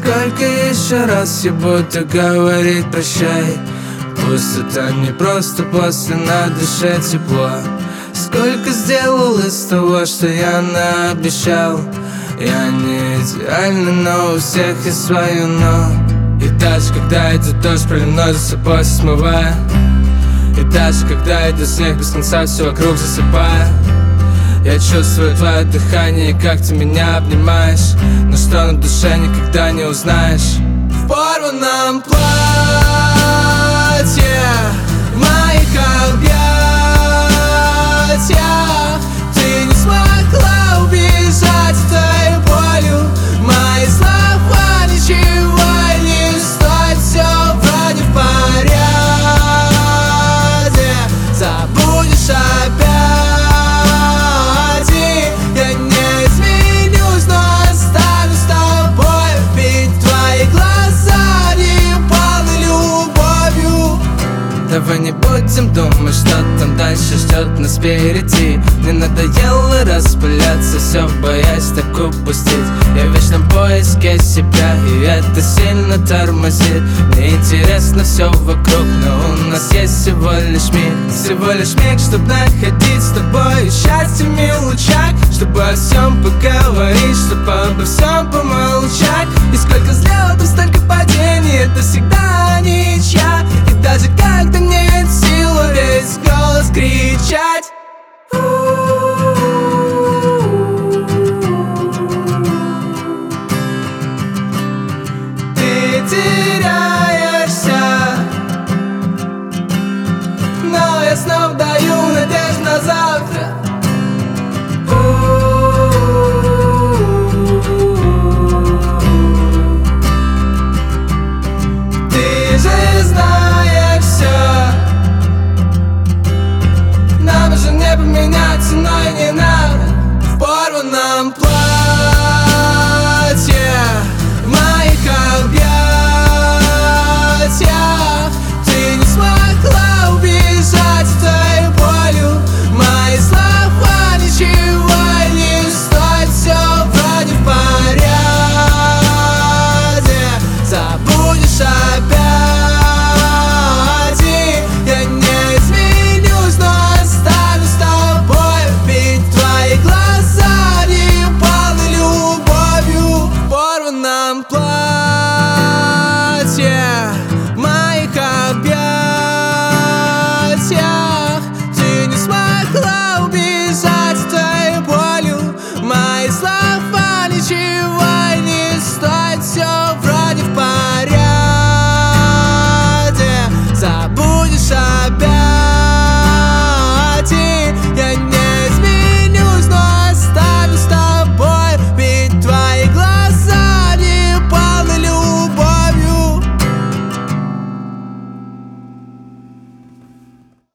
Сколько еще раз я буду говорить прощай? Пусть это не просто, после на душе тепло. Сколько сделал из того, что я наобещал. Я не идеальный, но у всех есть свое но. И даже когда идет дождь, проливной за собой смывая. И даже когда идет снег, без конца все вокруг засыпая. Я чувствую твое дыхание, как ты меня обнимаешь. Но что на душе никогда не узнаешь. В порванном платье, в моих объятиях ты не смогла убежать этой болью. Мои слова ничего не стоят, все вроде в порядке. Забудешь опять. Давай не будем думать, что там дальше ждет нас впереди. Мне надоело распыляться, все боясь так упустить. Я в вечном поиске себя, и это сильно тормозит. Мне интересно все вокруг, но у нас есть всего лишь миг. Всего лишь миг, чтоб находить с тобой счастье в мелочах. Чтобы о всем поговорить, чтобы обо всем помолчать. И сколько взлетов, столько падений, это всегда ничья. И даже когда нет сил весь голос кричать. Ты теряешься, но я снова даю надежду на завтра. Ты же знаешь все. Нам уже не поменяться, но и не надо. В порванном платье, в моих объятиях ты не смогла убежать этой болью. Мои слова ничего не стоят, все вроде в порядке. Забудешь опять. Плачь.